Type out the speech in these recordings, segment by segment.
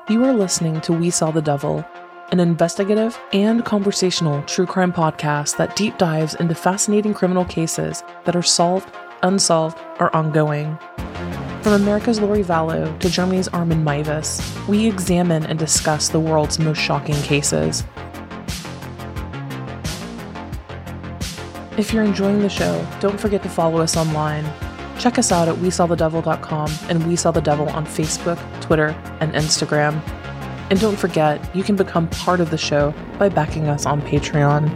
You are listening to We Saw the Devil, an investigative and conversational true crime podcast that deep dives into fascinating criminal cases that are solved, unsolved, or ongoing. From America's Lori Vallow to Germany's Armin Meiwes, we examine and discuss the world's most shocking cases. If you're enjoying the show, don't forget to follow us online. Check us out at WeSawTheDevil.com and We Saw the Devil on Facebook, Twitter, and Instagram. And don't forget, you can become part of the show by backing us on Patreon.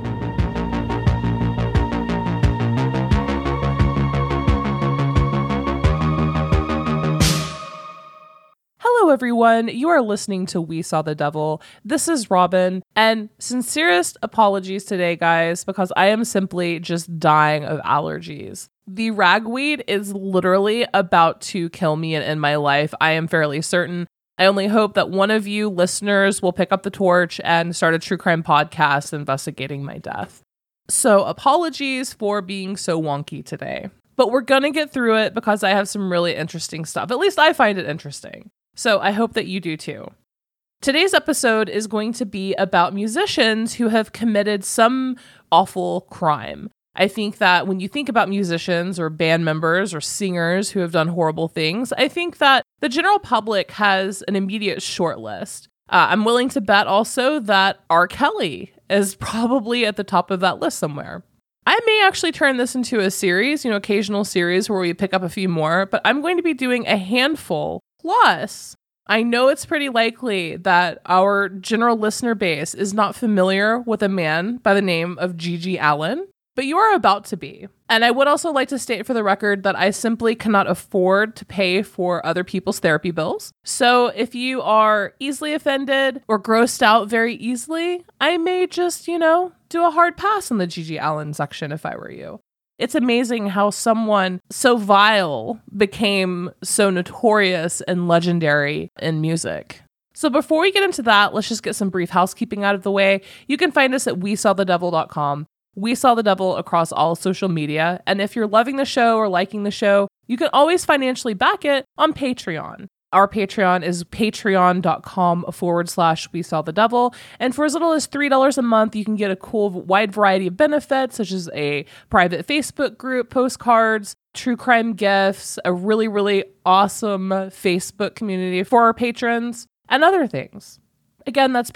Hello everyone, you are listening to We Saw the Devil. This is Robin, and sincerest apologies today, guys, because I am simply just dying of allergies. The ragweed is literally about to kill me and end my life. I am fairly certain. I only hope that one of you listeners will pick up the torch and start a true crime podcast investigating my death. So apologies for being so wonky today. But we're going to get through it because I have some really interesting stuff. At least I find it interesting. So I hope that you do too. Today's episode is going to be about musicians who have committed some awful crime. I think that when you think about musicians or band members or singers who have done horrible things, I think that the general public has an immediate short list. I'm willing to bet also that R. Kelly is probably at the top of that list somewhere. I may actually turn this into a series, occasional series where we pick up a few more, but I'm going to be doing a handful. Plus, I know it's pretty likely that our general listener base is not familiar with a man by the name of G.G. Allin. But you are about to be. And I would also like to state for the record that I simply cannot afford to pay for other people's therapy bills. So if you are easily offended or grossed out very easily, I may just, do a hard pass in the G.G. Allin section if I were you. It's amazing how someone so vile became so notorious and legendary in music. So before we get into that, let's just get some brief housekeeping out of the way. You can find us at WeSawTheDevil.com. We Saw the Devil across all social media. And if you're loving the show or liking the show, you can always financially back it on Patreon. Our Patreon is patreon.com/We Saw the Devil. And for as little as $3 a month, you can get a cool wide variety of benefits, such as a private Facebook group, postcards, true crime gifts, a really, really awesome Facebook community for our patrons, and other things. Again, that's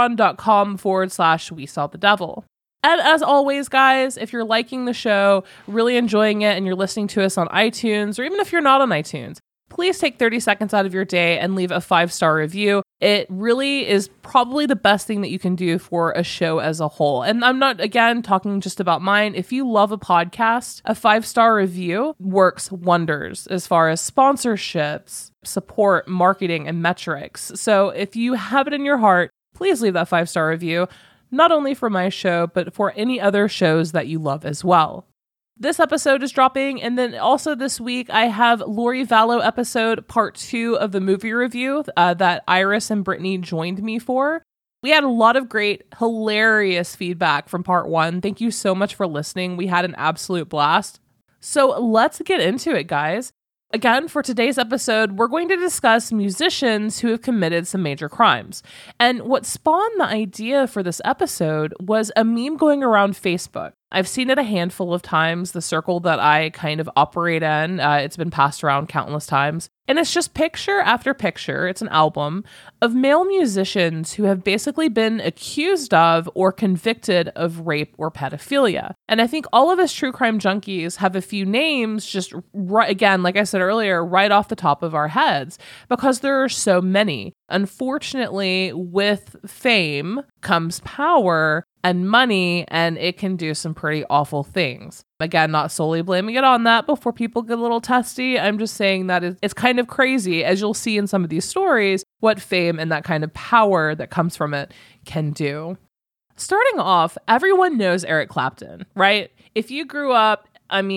patreon.com/We Saw the Devil. And as always, guys, if you're liking the show, really enjoying it, and you're listening to us on iTunes, or even if you're not on iTunes, please take 30 seconds out of your day and leave a 5-star review. It really is probably the best thing that you can do for a show as a whole. And I'm not, again, talking just about mine. If you love a podcast, a 5-star review works wonders as far as sponsorships, support, marketing, and metrics. So if you have it in your heart, please leave that 5-star review. Not only for my show, but for any other shows that you love as well. This episode is dropping, and then also this week I have Lori Vallow episode part 2 of the movie review that Iris and Brittany joined me for. We had a lot of great, hilarious feedback from part 1. Thank you so much for listening. We had an absolute blast. So let's get into it, guys. Again, for today's episode, we're going to discuss musicians who have committed some major crimes. And what spawned the idea for this episode was a meme going around Facebook. I've seen it a handful of times, the circle that I kind of operate in. It's been passed around countless times. And it's just picture after picture, it's an album, of male musicians who have basically been accused of or convicted of rape or pedophilia. And I think all of us true crime junkies have a few names just, right, again, like I said earlier, right off the top of our heads, because there are so many. Unfortunately, with fame comes power and money, and it can do some pretty awful things. Again, not solely blaming it on that before people get a little testy. I'm just saying that it's kind of crazy, as you'll see in some of these stories, what fame and that kind of power that comes from it can do. Starting off, everyone knows Eric Clapton, right? If you grew up,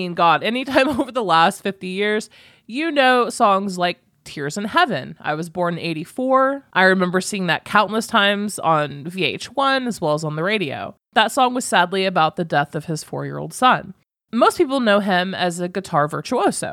anytime over the last 50 years, you know songs like Tears in Heaven. I was born in 1984. I remember seeing that countless times on VH1 as well as on the radio. That song was sadly about the death of his 4-year-old son. Most people know him as a guitar virtuoso.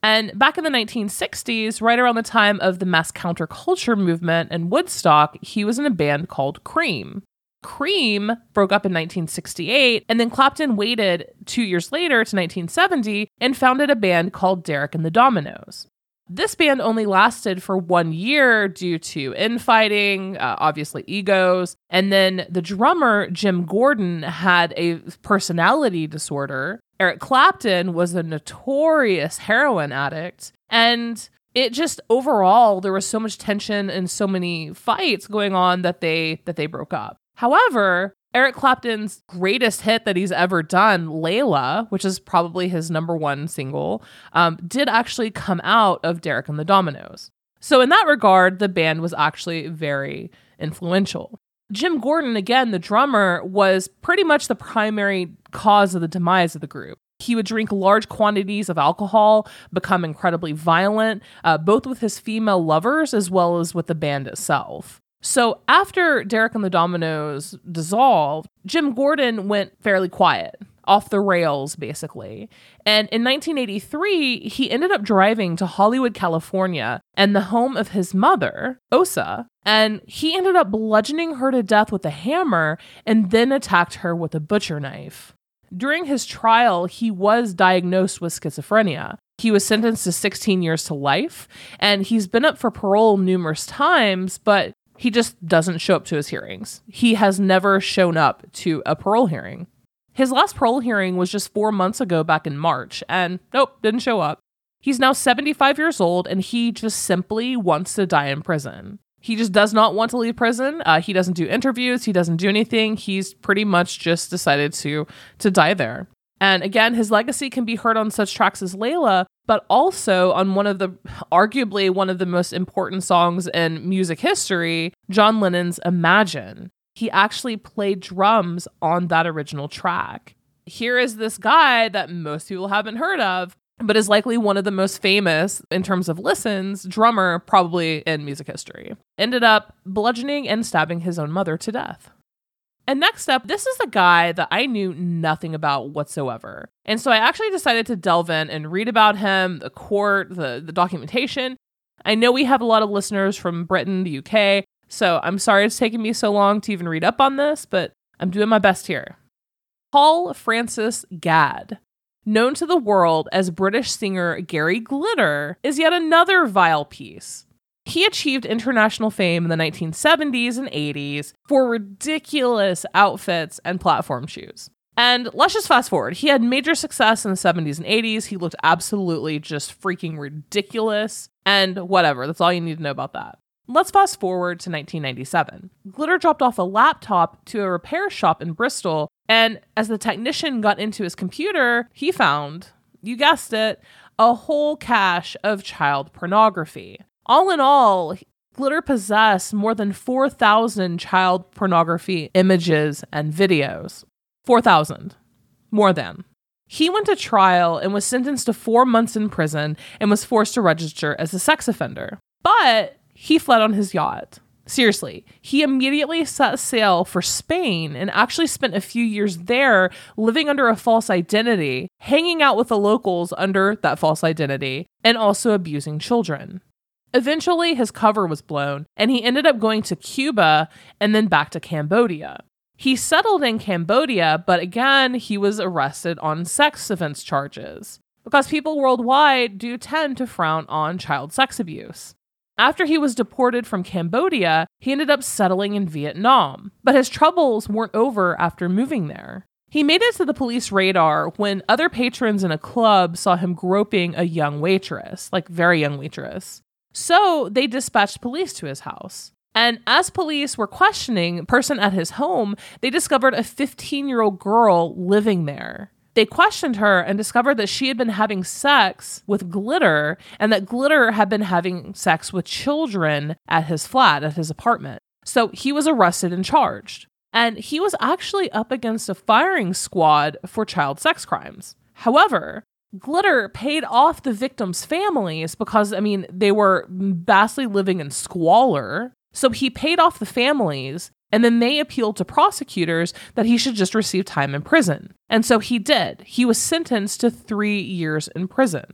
And back in the 1960s, right around the time of the mass counterculture movement in Woodstock, he was in a band called Cream. Cream broke up in 1968, and then Clapton waited 2 years later to 1970 and founded a band called Derek and the Dominos. This band only lasted for 1 year due to infighting, obviously egos, and then the drummer, Jim Gordon, had a personality disorder. Eric Clapton was a notorious heroin addict, and it just overall, there was so much tension and so many fights going on that they broke up. However, Eric Clapton's greatest hit that he's ever done, Layla, which is probably his number one single, did actually come out of Derek and the Dominos. So in that regard, the band was actually very influential. Jim Gordon, again, the drummer, was pretty much the primary cause of the demise of the group. He would drink large quantities of alcohol, become incredibly violent, both with his female lovers as well as with the band itself. So after Derek and the Dominos dissolved, Jim Gordon went fairly quiet, off the rails, basically. And in 1983, he ended up driving to Hollywood, California, and the home of his mother, Osa, and he ended up bludgeoning her to death with a hammer and then attacked her with a butcher knife. During his trial, he was diagnosed with schizophrenia. He was sentenced to 16 years to life, and he's been up for parole numerous times, but he just doesn't show up to his hearings. He has never shown up to a parole hearing. His last parole hearing was just 4 months ago back in March, and nope, didn't show up. He's now 75 years old, and he just simply wants to die in prison. He just does not want to leave prison. He doesn't do interviews. He doesn't do anything. He's pretty much just decided to die there. And again, his legacy can be heard on such tracks as Layla, but also on arguably one of the most important songs in music history, John Lennon's Imagine. He actually played drums on that original track. Here is this guy that most people haven't heard of, but is likely one of the most famous, in terms of listens, drummer probably in music history. Ended up bludgeoning and stabbing his own mother to death. And next up, this is a guy that I knew nothing about whatsoever. And so I actually decided to delve in and read about him, the court, the documentation. I know we have a lot of listeners from Britain, the UK, so I'm sorry it's taken me so long to even read up on this, but I'm doing my best here. Paul Francis Gadd, known to the world as British singer Gary Glitter, is yet another vile piece. He achieved international fame in the 1970s and 80s for ridiculous outfits and platform shoes. And let's just fast forward. He had major success in the 70s and 80s. He looked absolutely just freaking ridiculous. And whatever, that's all you need to know about that. Let's fast forward to 1997. Glitter dropped off a laptop to a repair shop in Bristol, and as the technician got into his computer, he found, you guessed it, a whole cache of child pornography. All in all, Glitter possessed more than 4,000 child pornography images and videos. 4,000. More than. He went to trial and was sentenced to 4 months in prison and was forced to register as a sex offender. But he fled on his yacht. Seriously, he immediately set sail for Spain and actually spent a few years there living under a false identity, hanging out with the locals under that false identity, and also abusing children. Eventually, his cover was blown, and he ended up going to Cuba and then back to Cambodia. He settled in Cambodia, but again, he was arrested on sex offense charges, because people worldwide do tend to frown on child sex abuse. After he was deported from Cambodia, he ended up settling in Vietnam, but his troubles weren't over after moving there. He made it to the police radar when other patrons in a club saw him groping a young waitress, like very young waitress. So they dispatched police to his house. And as police were questioning a person at his home, they discovered a 15-year-old girl living there. They questioned her and discovered that she had been having sex with Glitter and that Glitter had been having sex with children at his flat, at his apartment. So he was arrested and charged. And he was actually up against a firing squad for child sex crimes. However, Glitter paid off the victims' families because, they were vastly living in squalor. So he paid off the families, and then they appealed to prosecutors that he should just receive time in prison. And so he did. He was sentenced to 3 years in prison.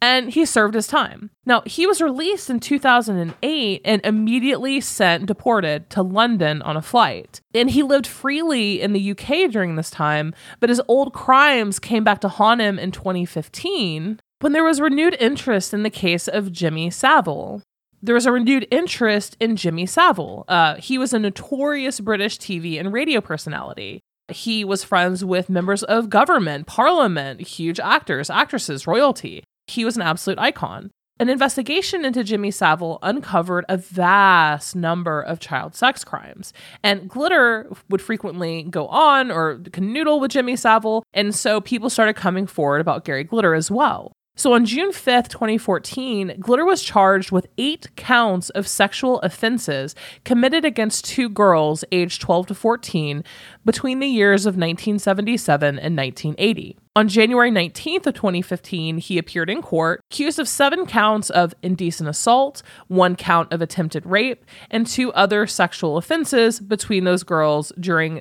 and he served his time. Now, he was released in 2008 and immediately deported to London on a flight. And he lived freely in the UK during this time, but his old crimes came back to haunt him in 2015 when there was renewed interest in the case of Jimmy Savile. There was a renewed interest in Jimmy Savile. He was a notorious British TV and radio personality. He was friends with members of government, parliament, huge actors, actresses, royalty. He was an absolute icon. An investigation into Jimmy Savile uncovered a vast number of child sex crimes. And Glitter would frequently go on or canoodle with Jimmy Savile. And so people started coming forward about Gary Glitter as well. So on June 5th, 2014, Glitter was charged with 8 counts of sexual offenses committed against 2 girls aged 12 to 14 between the years of 1977 and 1980. On January 19th of 2015, he appeared in court, accused of 7 counts of indecent assault, 1 count of attempted rape, and 2 other sexual offenses between those girls during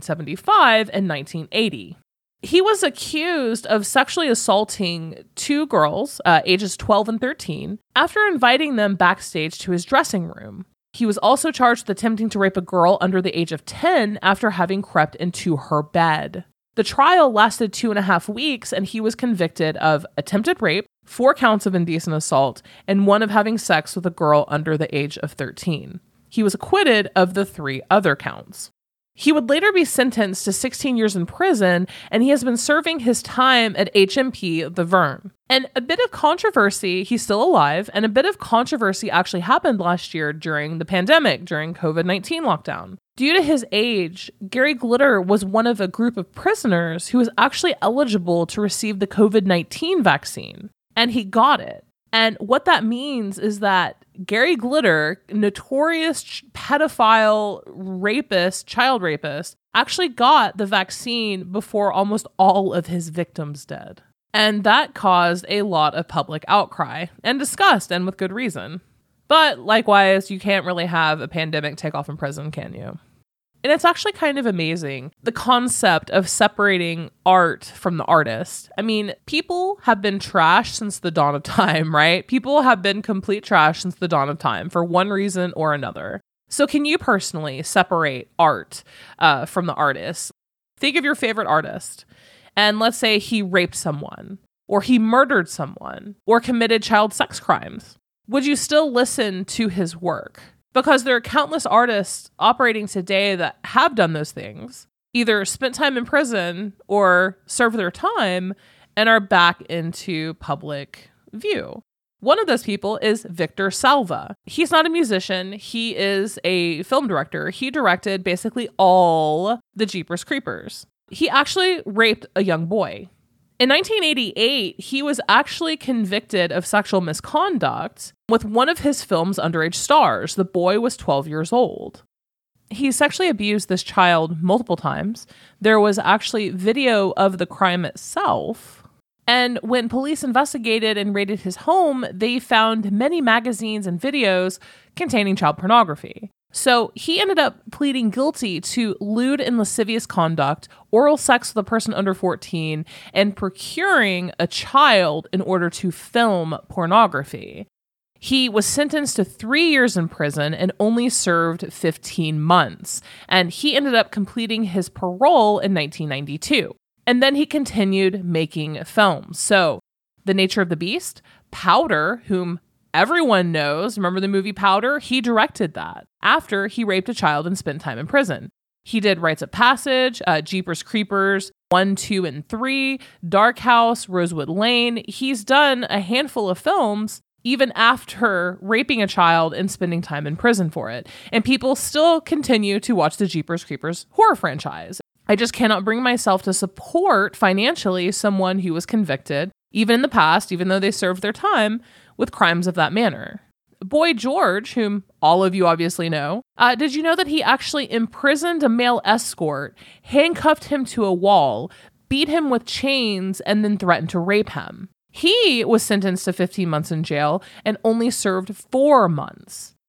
1975 and 1980. He was accused of sexually assaulting 2 girls, ages 12 and 13, after inviting them backstage to his dressing room. He was also charged with attempting to rape a girl under the age of 10 after having crept into her bed. The trial lasted 2.5 weeks, and he was convicted of attempted rape, 4 counts of indecent assault, and 1 of having sex with a girl under the age of 13. He was acquitted of the 3 other counts. He would later be sentenced to 16 years in prison, and he has been serving his time at HMP The Vern. And a bit of controversy, he's still alive, and a bit of controversy actually happened last year during the pandemic, during COVID-19 lockdown. Due to his age, Gary Glitter was one of a group of prisoners who was actually eligible to receive the COVID-19 vaccine, and he got it. And what that means is that Gary Glitter, notorious pedophile rapist, child rapist, actually got the vaccine before almost all of his victims did. And that caused a lot of public outcry and disgust, and with good reason. But likewise, you can't really have a pandemic take off in prison, can you? And it's actually kind of amazing, the concept of separating art from the artist. I mean, people have been trash since the dawn of time, right? People have been complete trash since the dawn of time for one reason or another. So can you personally separate art from the artist? Think of your favorite artist, and let's say he raped someone, or he murdered someone, or committed child sex crimes. Would you still listen to his work? Because there are countless artists operating today that have done those things, either spent time in prison or served their time and are back into public view. One of those people is Victor Salva. He's not a musician. He is a film director. He directed basically all the Jeepers Creepers. He actually raped a young boy. In 1988, he was actually convicted of sexual misconduct with one of his film's underage stars. The boy was 12 years old. He sexually abused this child multiple times. There was actually video of the crime itself. And when police investigated and raided his home, they found many magazines and videos containing child pornography. So he ended up pleading guilty to lewd and lascivious conduct, oral sex with a person under 14, and procuring a child in order to film pornography. He was sentenced to 3 years in prison and only served 15 months. And he ended up completing his parole in 1992. And then he continued making films. So The Nature of the Beast, Powder, whom everyone knows, remember the movie Powder? He directed that after he raped a child and spent time in prison. He did Rites of Passage, Jeepers Creepers 1, 2, and 3, Dark House, Rosewood Lane. He's done a handful of films even after raping a child and spending time in prison for it. And people still continue to watch the Jeepers Creepers horror franchise. I just cannot bring myself to support financially someone who was convicted, even in the past, even though they served their time, with crimes of that manner. Boy George, whom all of you obviously know, did you know that he actually imprisoned a male escort, handcuffed him to a wall, beat him with chains, and then threatened to rape him? He was sentenced to 15 months in jail and only served 4 months.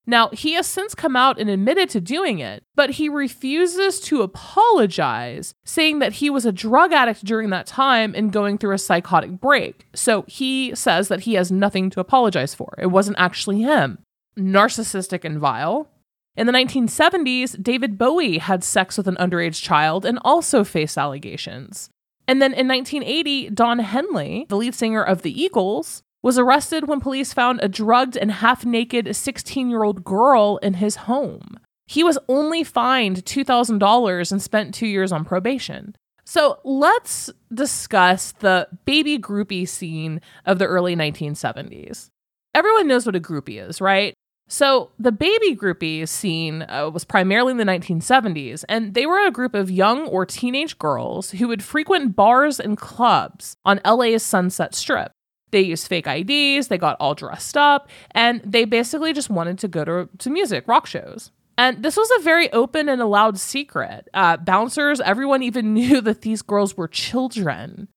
Now, he has since come out and admitted to doing it, but he refuses to apologize, saying that he was a drug addict during that time and going through a psychotic break. So he says that he has nothing to apologize for. It wasn't actually him. Narcissistic and vile. In the 1970s, David Bowie had sex with an underage child and also faced allegations. And then in 1980, Don Henley, the lead singer of the Eagles, was arrested when police found a drugged and half-naked 16-year-old girl in his home. He was only fined $2,000 and spent 2 years on probation. So let's discuss the baby groupie scene of the early 1970s. Everyone knows what a groupie is, right? So the baby groupie scene was primarily in the 1970s, and they were a group of young or teenage girls who would frequent bars and clubs on LA's Sunset Strip. They used fake IDs, they got all dressed up, and they basically just wanted to go to music, rock shows. And this was a very open and allowed secret. Bouncers, everyone even knew that these girls were children,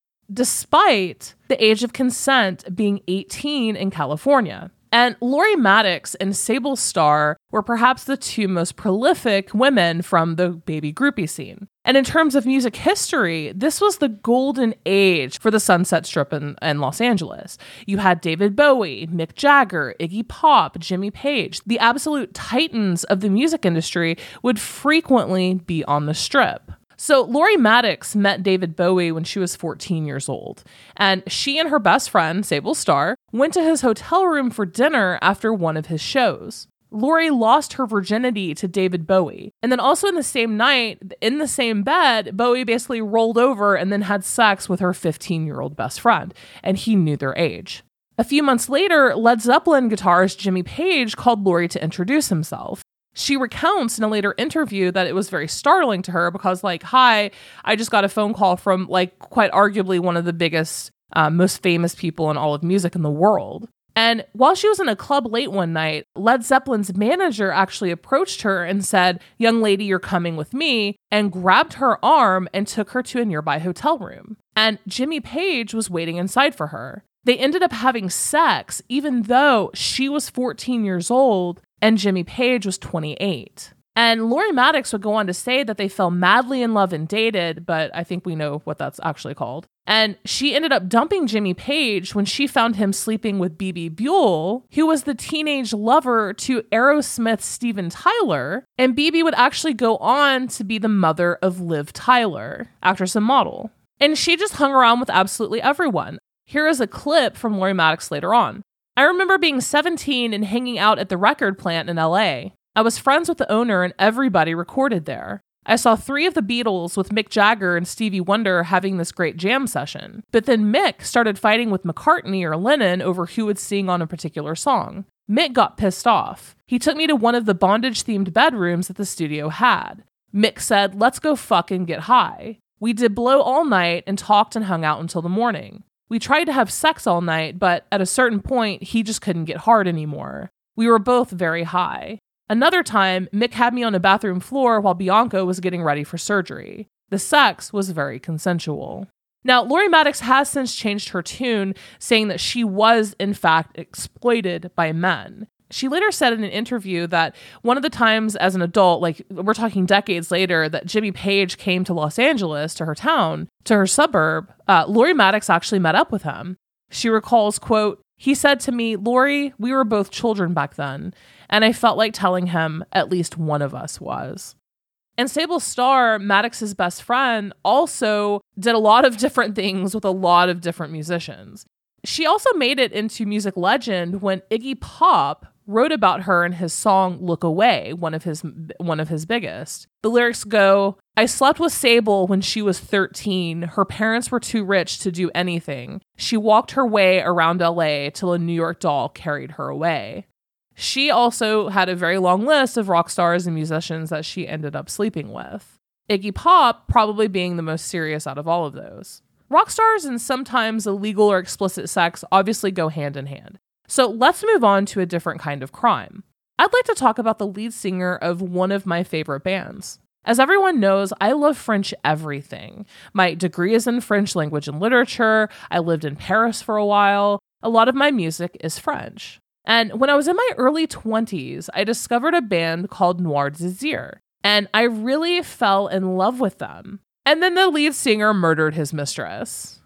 despite the age of consent being 18 in California. And Lori Mattix and Sable Starr were perhaps the two most prolific women from the baby groupie scene. And in terms of music history, this was the golden age for the Sunset Strip in Los Angeles. You had David Bowie, Mick Jagger, Iggy Pop, Jimmy Page. The absolute titans of the music industry would frequently be on the Strip. So Lori Mattix met David Bowie when she was 14 years old, and she and her best friend, Sable Starr, went to his hotel room for dinner after one of his shows. Lori lost her virginity to David Bowie, and then also in the same night, in the same bed, Bowie basically rolled over and then had sex with her 15-year-old best friend, and he knew their age. A few months later, Led Zeppelin guitarist Jimmy Page called Lori to introduce himself. She recounts in a later interview that it was very startling to her because, hi, I just got a phone call from, quite arguably one of the biggest, most famous people in all of music in the world. And while she was in a club late one night, Led Zeppelin's manager actually approached her and said, "Young lady, you're coming with me," and grabbed her arm and took her to a nearby hotel room. And Jimmy Page was waiting inside for her. They ended up having sex, even though she was 14 years old and Jimmy Page was 28. And Lori Mattix would go on to say that they fell madly in love and dated, but I think we know what that's actually called. And she ended up dumping Jimmy Page when she found him sleeping with Bebe Buell, who was the teenage lover to Aerosmith's Steven Tyler. And Bebe would actually go on to be the mother of Liv Tyler, actress and model. And she just hung around with absolutely everyone. Here is a clip from Lori Mattix later on. "I remember being 17 and hanging out at the record plant in LA. I was friends with the owner and everybody recorded there. I saw 3 of the Beatles with Mick Jagger and Stevie Wonder having this great jam session. But then Mick started fighting with McCartney or Lennon over who would sing on a particular song. Mick got pissed off. He took me to one of the bondage-themed bedrooms that the studio had. Mick said, 'Let's go fuck and get high.' We did blow all night and talked and hung out until the morning. We tried to have sex all night, but at a certain point, he just couldn't get hard anymore. We were both very high. Another time, Mick had me on a bathroom floor while Bianca was getting ready for surgery. The sex was very consensual." Now, Lori Mattix has since changed her tune, saying that she was, in fact, exploited by men. She later said in an interview that one of the times as an adult, we're talking decades later, that Jimmy Page came to Los Angeles, to her town, to her suburb, Lori Mattix actually met up with him. She recalls, quote, "He said to me, 'Lori, we were both children back then,' and I felt like telling him at least one of us was." And Sable Starr, Mattix's best friend, also did a lot of different things with a lot of different musicians. She also made it into music legend when Iggy Pop wrote about her in his song Look Away, one of his biggest. The lyrics go, "I slept with Sable when she was 13. Her parents were too rich to do anything. She walked her way around LA till a New York doll carried her away." She also had a very long list of rock stars and musicians that she ended up sleeping with. Iggy Pop probably being the most serious out of all of those. Rock stars and sometimes illegal or explicit sex obviously go hand in hand. So let's move on to a different kind of crime. I'd like to talk about the lead singer of one of my favorite bands. As everyone knows, I love French everything. My degree is in French language and literature. I lived in Paris for a while. A lot of my music is French. And when I was in my early 20s, I discovered a band called Noir Désir, and I really fell in love with them. And then the lead singer murdered his mistress.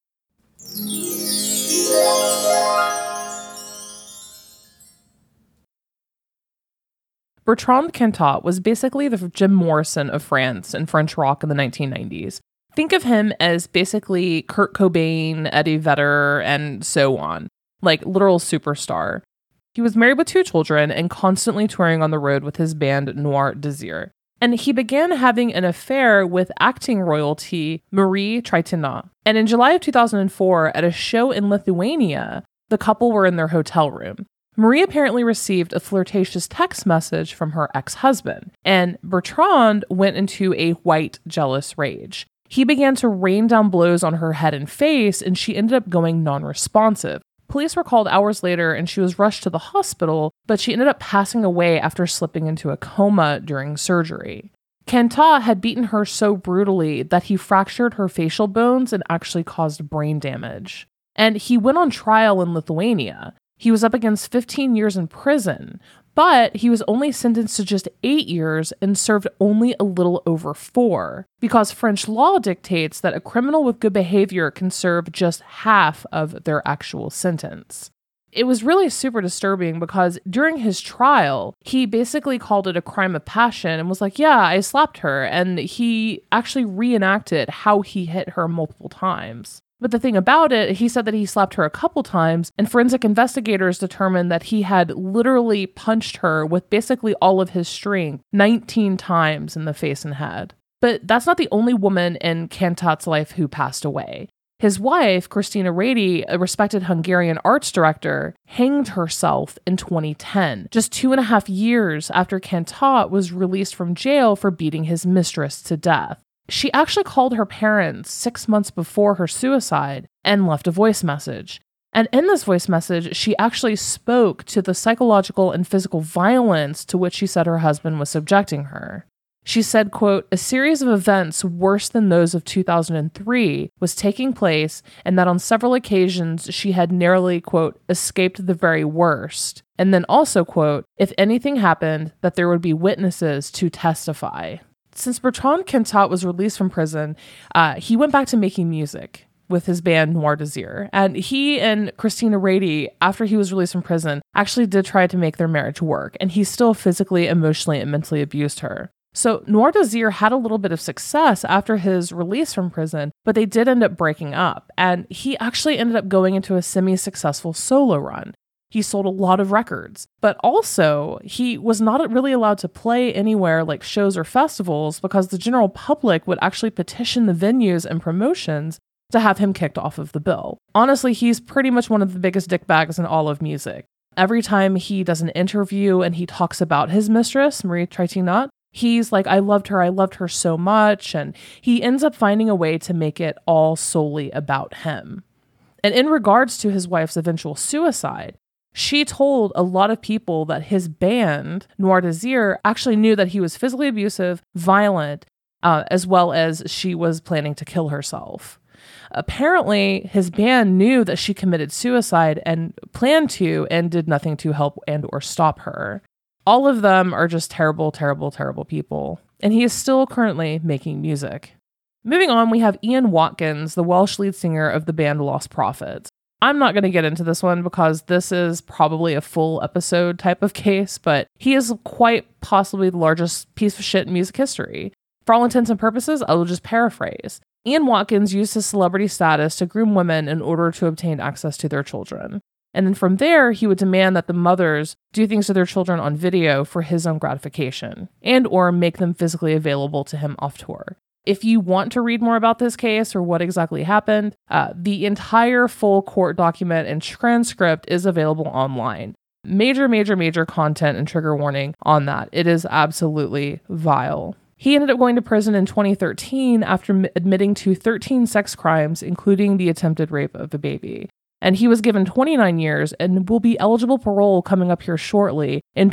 Bertrand Cantat was basically the Jim Morrison of France and French rock in the 1990s. Think of him as basically Kurt Cobain, Eddie Vedder, and so on, like literal superstar. He was married with 2 children and constantly touring on the road with his band Noir Désir. And he began having an affair with acting royalty Marie Trintignant. And in July of 2004, at a show in Lithuania, the couple were in their hotel room. Marie apparently received a flirtatious text message from her ex-husband, and Bertrand went into a white, jealous rage. He began to rain down blows on her head and face, and she ended up going non-responsive. Police were called hours later, and she was rushed to the hospital, but she ended up passing away after slipping into a coma during surgery. Cantat had beaten her so brutally that he fractured her facial bones and actually caused brain damage. And he went on trial in Lithuania. He was up against 15 years in prison, but he was only sentenced to just 8 years and served only a little over 4, because French law dictates that a criminal with good behavior can serve just half of their actual sentence. It was really super disturbing because during his trial, he basically called it a crime of passion and was like, yeah, I slapped her. And he actually reenacted how he hit her multiple times. But the thing about it, he said that he slapped her a couple times, and forensic investigators determined that he had literally punched her with basically all of his strength 19 times in the face and head. But that's not the only woman in Cantat's life who passed away. His wife, Christina Redi, a respected Hungarian arts director, hanged herself in 2010, just 2.5 years after Cantat was released from jail for beating his mistress to death. She actually called her parents 6 months before her suicide and left a voice message. And in this voice message, she actually spoke to the psychological and physical violence to which she said her husband was subjecting her. She said, quote, a series of events worse than those of 2003 was taking place, and that on several occasions she had narrowly, quote, escaped the very worst. And then also, quote, if anything happened, that there would be witnesses to testify. Since Bertrand Cantat was released from prison, he went back to making music with his band Noir Désir. And he and Christina Redi, after he was released from prison, actually did try to make their marriage work. And he still physically, emotionally, and mentally abused her. So Noir Désir had a little bit of success after his release from prison, but they did end up breaking up. And he actually ended up going into a semi-successful solo run. He sold a lot of records, but also he was not really allowed to play anywhere like shows or festivals because the general public would actually petition the venues and promotions to have him kicked off of the bill. Honestly, he's pretty much one of the biggest dickbags in all of music. Every time he does an interview and he talks about his mistress, Marie Trintignant, he's like, I loved her so much. And he ends up finding a way to make it all solely about him. And in regards to his wife's eventual suicide, she told a lot of people that his band, Noir Désir, actually knew that he was physically abusive, violent, as well as she was planning to kill herself. Apparently, his band knew that she committed suicide and planned to and did nothing to help and or stop her. All of them are just terrible, terrible, terrible people. And he is still currently making music. Moving on, we have Ian Watkins, the Welsh lead singer of the band Lost Prophets. I'm not going to get into this one because this is probably a full episode type of case, but he is quite possibly the largest piece of shit in music history. For all intents and purposes, I will just paraphrase. Ian Watkins used his celebrity status to groom women in order to obtain access to their children. And then from there, he would demand that the mothers do things to their children on video for his own gratification, and or make them physically available to him off tour. If you want to read more about this case or what exactly happened, the entire full court document and transcript is available online. Major, major, major content and trigger warning on that. It is absolutely vile. He ended up going to prison in 2013 after admitting to 13 sex crimes, including the attempted rape of a baby. And he was given 29 years and will be eligible parole coming up here shortly in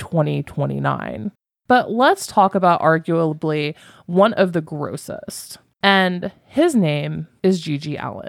2029. But let's talk about arguably one of the grossest. And his name is GG Allin.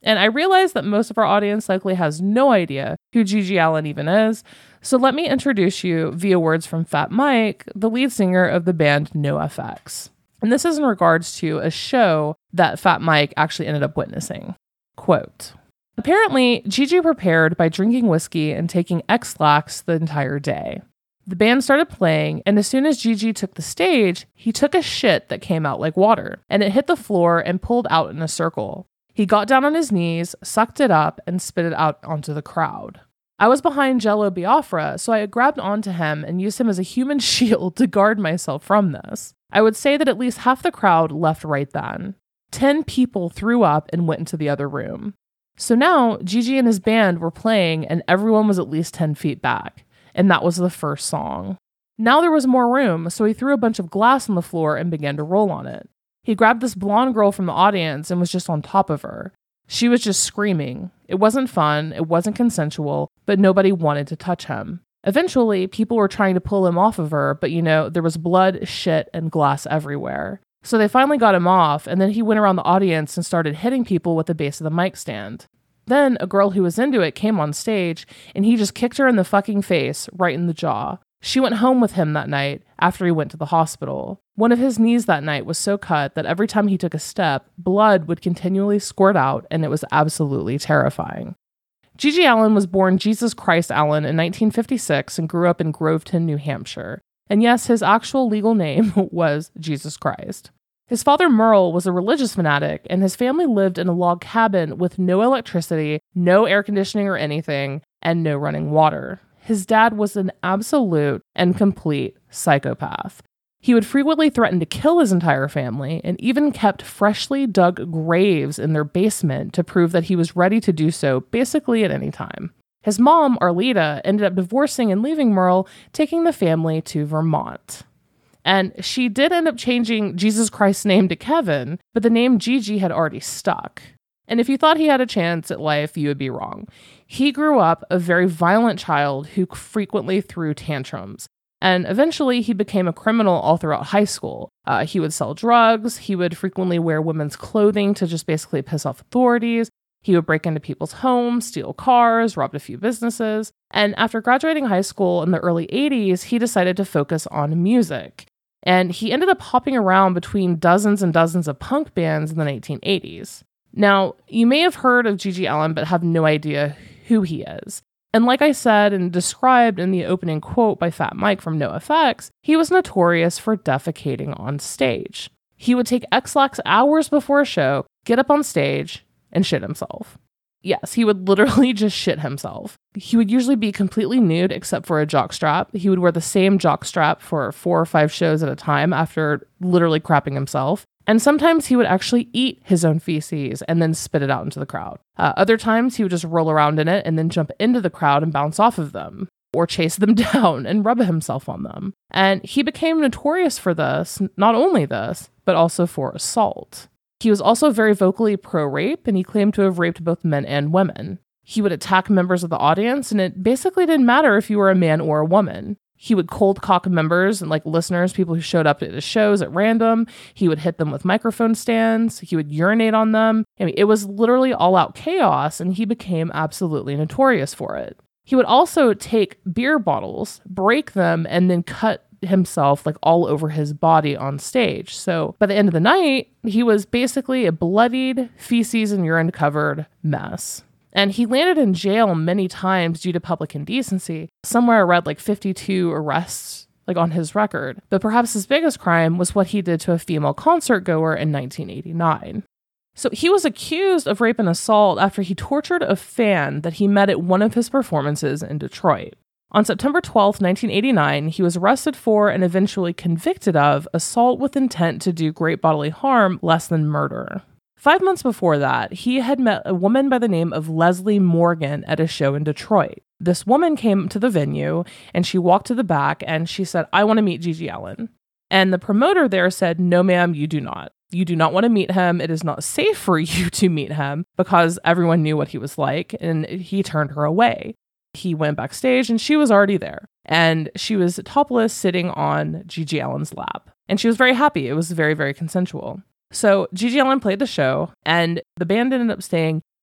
And I realize that most of our audience likely has no idea who GG Allin even is, so let me introduce you via words from Fat Mike, the lead singer of the band NoFX. And this is in regards to a show that Fat Mike actually ended up witnessing. Quote, apparently, GG prepared by drinking whiskey and taking X-Lax the entire day. The band started playing, and as soon as GG took the stage, he took a shit that came out like water, and it hit the floor and pulled out in a circle. He got down on his knees, sucked it up, and spit it out onto the crowd. I was behind Jello Biafra, so I grabbed onto him and used him as a human shield to guard myself from this. I would say that at least half the crowd left right then. 10 people threw up and went into the other room. So now, GG and his band were playing and everyone was at least 10 feet back. And that was the first song. Now there was more room, so he threw a bunch of glass on the floor and began to roll on it. He grabbed this blonde girl from the audience and was just on top of her. She was just screaming. It wasn't fun, it wasn't consensual, but nobody wanted to touch him. Eventually, people were trying to pull him off of her, but there was blood, shit, and glass everywhere. So they finally got him off, and then he went around the audience and started hitting people with the base of the mic stand. Then a girl who was into it came on stage, and he just kicked her in the fucking face, right in the jaw. She went home with him that night after he went to the hospital. One of his knees that night was so cut that every time he took a step, blood would continually squirt out, and it was absolutely terrifying. GG Allin was born Jesus Christ Allin in 1956 and grew up in Groveton, New Hampshire. And yes, his actual legal name was Jesus Christ. His father, Merle, was a religious fanatic, and his family lived in a log cabin with no electricity, no air conditioning or anything, and no running water. His dad was an absolute and complete psychopath. He would frequently threaten to kill his entire family and even kept freshly dug graves in their basement to prove that he was ready to do so basically at any time. His mom, Arleta, ended up divorcing and leaving Merle, taking the family to Vermont. And she did end up changing Jesus Christ's name to Kevin, but the name GG had already stuck. And if you thought he had a chance at life, you would be wrong. He grew up a very violent child who frequently threw tantrums. And eventually he became a criminal all throughout high school. He would sell drugs. He would frequently wear women's clothing to just basically piss off authorities. He would break into people's homes, steal cars, robbed a few businesses. And after graduating high school in the early 80s, he decided to focus on music. And he ended up hopping around between dozens and dozens of punk bands in the 1980s. Now, you may have heard of GG Allin, but have no idea who he is. And like I said and described in the opening quote by Fat Mike from NoFX, he was notorious for defecating on stage. He would take X-Lax hours before a show, get up on stage, and shit himself. Yes, he would literally just shit himself. He would usually be completely nude except for a jockstrap. He would wear the same jockstrap for 4 or 5 shows at a time after literally crapping himself. And sometimes he would actually eat his own feces and then spit it out into the crowd. Other times he would just roll around in it and then jump into the crowd and bounce off of them, or chase them down and rub himself on them. And he became notorious for this, not only this, but also for assault. He was also very vocally pro-rape, and he claimed to have raped both men and women. He would attack members of the audience, and it basically didn't matter if you were a man or a woman. He would cold cock members and listeners, people who showed up at his shows at random. He would hit them with microphone stands. He would urinate on them. I mean, it was literally all out chaos, and he became absolutely notorious for it. He would also take beer bottles, break them, and then cut himself all over his body on stage. So by the end of the night, he was basically a bloodied, feces and urine covered mess. And he landed in jail many times due to public indecency. Somewhere I read 52 arrests on his record. But perhaps his biggest crime was what he did to a female concert goer in 1989. So he was accused of rape and assault after he tortured a fan that he met at one of his performances in Detroit. On September 12, 1989, he was arrested for and eventually convicted of assault with intent to do great bodily harm less than murder. 5 months before that, he had met a woman by the name of Leslie Morgan at a show in Detroit. This woman came to the venue and she walked to the back and she said, "I want to meet GG Allin." And the promoter there said, "No, ma'am, you do not. You do not want to meet him. It is not safe for you to meet him," because everyone knew what he was like, and he turned her away. He went backstage and she was already there. And she was topless sitting on GG Allin's lap. And she was very happy. It was very, very consensual. So GG Allin played the show and the band ended up staying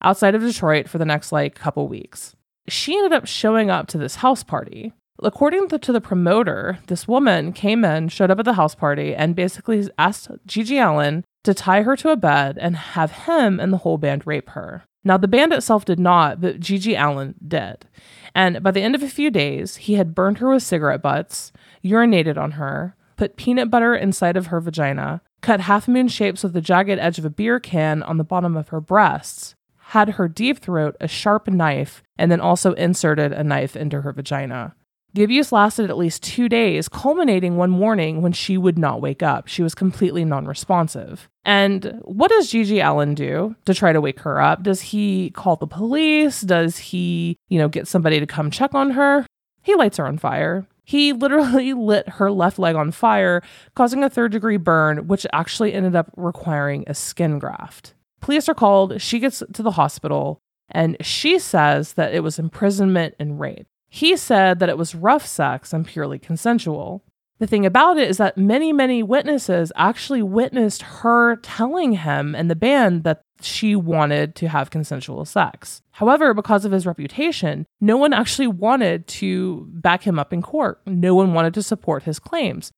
outside of Detroit for the next couple weeks. She ended up showing up to this house party. According to the promoter, this woman came in, showed up at the house party, and basically asked GG Allin to tie her to a bed and have him and the whole band rape her. Now, the band itself did not, but GG Allin did. And by the end of a few days, he had burned her with cigarette butts, urinated on her, put peanut butter inside of her vagina, cut half-moon shapes with the jagged edge of a beer can on the bottom of her breasts, had her deep throat a sharp knife, and then also inserted a knife into her vagina. The abuse lasted at least 2 days, culminating one morning when she would not wake up. She was completely non-responsive. And what does GG Allin do to try to wake her up? Does he call the police? Does he, get somebody to come check on her? He lights her on fire. He literally lit her left leg on fire, causing a 3rd-degree burn, which actually ended up requiring a skin graft. Police are called. She gets to the hospital, and she says that it was imprisonment and rape. He said that it was rough sex and purely consensual. The thing about it is that many, many witnesses actually witnessed her telling him and the band that she wanted to have consensual sex. However, because of his reputation, no one actually wanted to back him up in court. No one wanted to support his claims.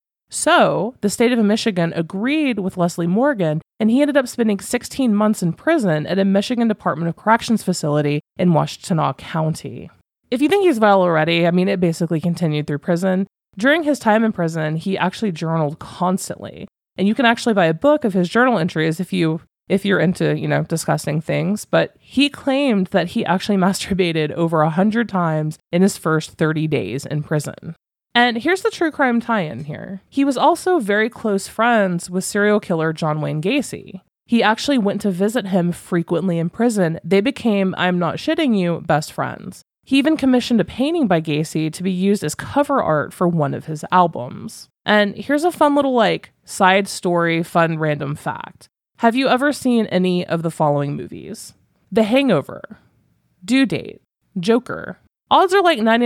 So the state of Michigan agreed with Leslie Morgan, and he ended up spending 16 months in prison at a Michigan Department of Corrections facility in Washtenaw County. If you think he's vile already, it basically continued through prison. During his time in prison, he actually journaled constantly. And you can actually buy a book of his journal entries if you're into, disgusting things. But he claimed that he actually masturbated over 100 times in his first 30 days in prison. And here's the true crime tie-in here. He was also very close friends with serial killer John Wayne Gacy. He actually went to visit him frequently in prison. They became, I'm not shitting you, best friends. He even commissioned a painting by Gacy to be used as cover art for one of his albums. And here's a fun little side story, fun random fact. Have you ever seen any of the following movies? The Hangover, Due Date, Joker. Odds are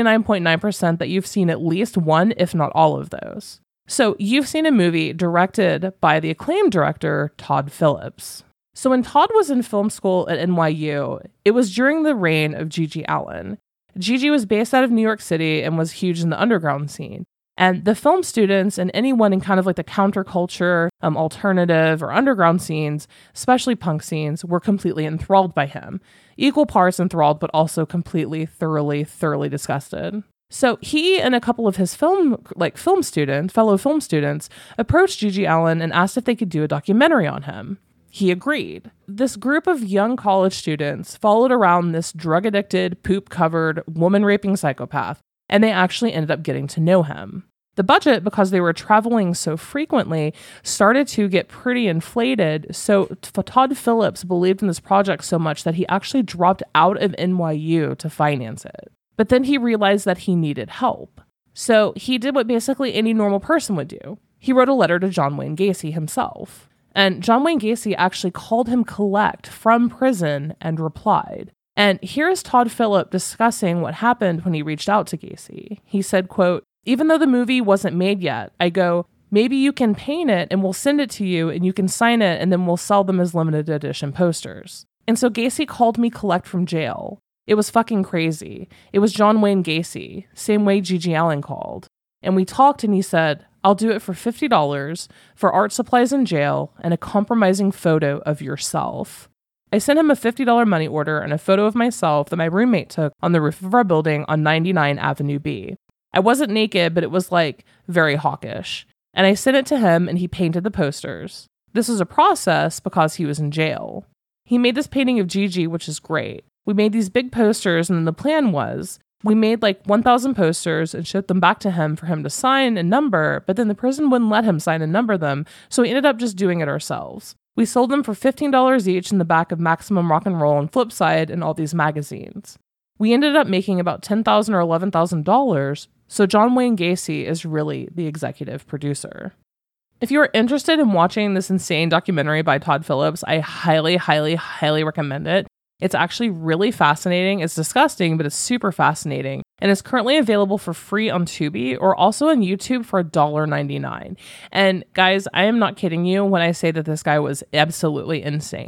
99.9% that you've seen at least one, if not all of those. So you've seen a movie directed by the acclaimed director, Todd Phillips. So when Todd was in film school at NYU, it was during the reign of GG Allin. GG was based out of New York City and was huge in the underground scene. And the film students and anyone in kind of the counterculture, alternative or underground scenes, especially punk scenes, were completely enthralled by him. Equal parts enthralled, but also completely, thoroughly disgusted. So he and a couple of his fellow film students, approached GG Allin and asked if they could do a documentary on him. He agreed. This group of young college students followed around this drug-addicted, poop-covered, woman-raping psychopath, and they actually ended up getting to know him. The budget, because they were traveling so frequently, started to get pretty inflated, so Todd Phillips believed in this project so much that he actually dropped out of NYU to finance it. But then he realized that he needed help. So he did what basically any normal person would do. He wrote a letter to John Wayne Gacy himself. And John Wayne Gacy actually called him collect from prison and replied. And here's Todd Phillips discussing what happened when he reached out to Gacy. He said, quote, "Even though the movie wasn't made yet, I go, maybe you can paint it and we'll send it to you and you can sign it and then we'll sell them as limited edition posters." And so Gacy called me collect from jail. It was fucking crazy. It was John Wayne Gacy, same way GG Allin called. And we talked and he said, "I'll do it for $50 for art supplies in jail and a compromising photo of yourself." I sent him a $50 money order and a photo of myself that my roommate took on the roof of our building on 99 Avenue B. I wasn't naked, but it was very hawkish. And I sent it to him and he painted the posters. This was a process because he was in jail. He made this painting of Gigi, which is great. We made these big posters and then the plan was we made 1,000 posters and shipped them back to him for him to sign and number, but then the prison wouldn't let him sign and number them, so we ended up just doing it ourselves. We sold them for $15 each in the back of Maximum Rock and Roll and Flipside and all these magazines. We ended up making about $10,000 or $11,000, so John Wayne Gacy is really the executive producer. If you are interested in watching this insane documentary by Todd Phillips, I highly, highly, highly recommend it. It's actually really fascinating. It's disgusting, but it's super fascinating. And it's currently available for free on Tubi or also on YouTube for $1.99. And guys, I am not kidding you when I say that this guy was absolutely insane.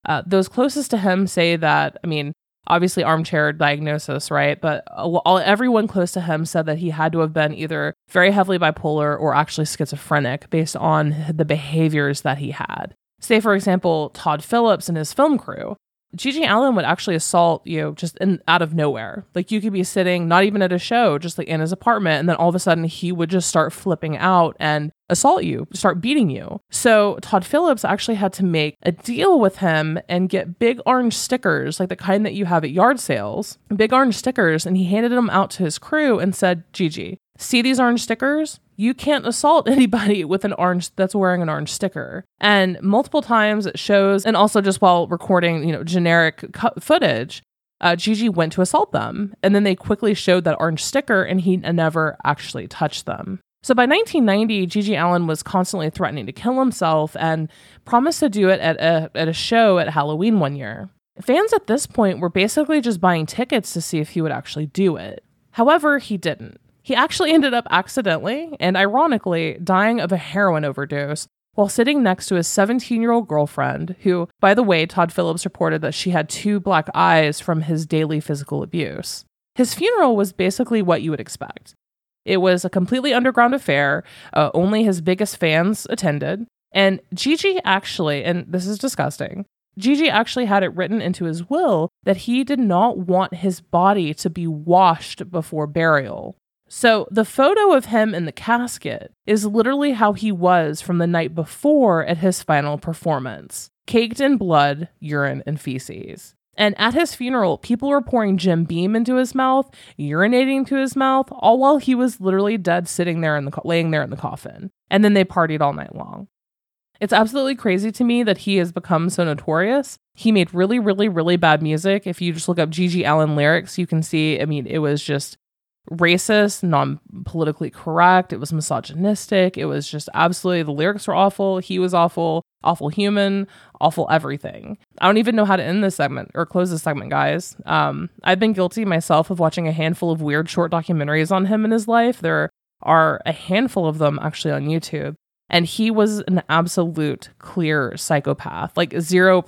Those closest to him say that, I mean, obviously armchair diagnosis, right? But everyone close to him said that he had to have been either very heavily bipolar or actually schizophrenic based on the behaviors that he had. Say, for example, Todd Phillips and his film crew. G.G. Allin would actually assault you just out of nowhere. Like, you could be sitting, not even at a show, just like in his apartment, and then all of a sudden he would just start flipping out and assault you, start beating you. So Todd Phillips actually had to make a deal with him and get big orange stickers, like the kind that you have at yard sales, big orange stickers, and he handed them out to his crew and said, Gigi, see these orange stickers? You can't assault anybody with an orange that's wearing an orange sticker. And multiple times it shows, and also just while recording, generic footage, Gigi went to assault them. And then they quickly showed that orange sticker and he never actually touched them. So by 1990, G.G. Allin was constantly threatening to kill himself and promised to do it at a show at Halloween one year. Fans at this point were basically just buying tickets to see if he would actually do it. However, he didn't. He actually ended up accidentally and ironically dying of a heroin overdose while sitting next to his 17-year-old girlfriend, who, by the way, Todd Phillips reported that she had 2 black eyes from his daily physical abuse. His funeral was basically what you would expect. It was a completely underground affair. Only his biggest fans attended. And Gigi actually, and this is disgusting, Gigi actually had it written into his will that he did not want his body to be washed before burial. So the photo of him in the casket is literally how he was from the night before at his final performance, caked in blood, urine, and feces. And at his funeral, people were pouring Jim Beam into his mouth, urinating into his mouth, all while he was literally dead sitting there laying there in the coffin. And then they partied all night long. It's absolutely crazy to me that he has become so notorious. He made really, really, really bad music. If you just look up G.G. Allin lyrics, you can see, it was just racist, non-politically correct. It was misogynistic. It was just absolutely, the lyrics were awful. He was awful, awful human, awful everything. I don't even know how to end this segment or close this segment, guys. I've been guilty myself of watching a handful of weird short documentaries on him and his life. There are a handful of them actually on YouTube. And he was an absolute clear psychopath, like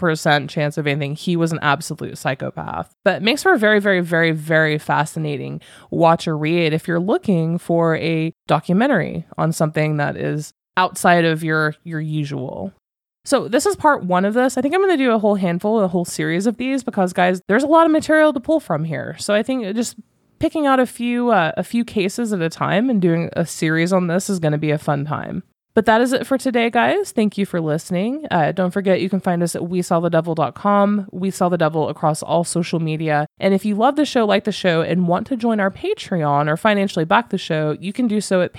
0% chance of anything. He was an absolute psychopath. But it makes for a very, very, very, very fascinating watch or read if you're looking for a documentary on something that is outside of your usual. So this is part 1 of this. I think I'm going to do a whole series of these because, guys, there's a lot of material to pull from here. So I think just picking out a few cases at a time and doing a series on this is going to be a fun time. But that is it for today, guys. Thank you for listening. Don't forget, you can find us at WeSawTheDevil.com. We Saw the Devil across all social media. And if you love the show, like the show, and want to join our Patreon or financially back the show, you can do so at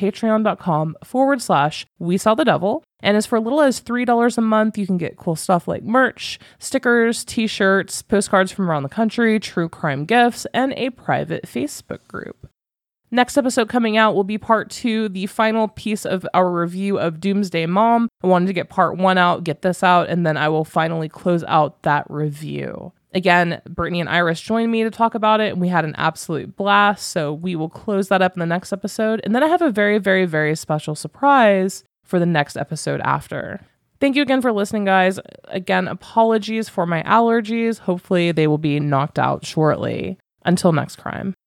patreon.com/WeSawTheDevil. And as for little as $3 a month, you can get cool stuff like merch, stickers, t-shirts, postcards from around the country, true crime gifts, and a private Facebook group. Next episode coming out will be part 2, the final piece of our review of Doomsday Mom. I wanted to get part 1 out, get this out, and then I will finally close out that review. Again, Brittany and Iris joined me to talk about it, and we had an absolute blast, so we will close that up in the next episode. And then I have a very, very, very special surprise for the next episode after. Thank you again for listening, guys. Again, apologies for my allergies. Hopefully they will be knocked out shortly. Until next crime.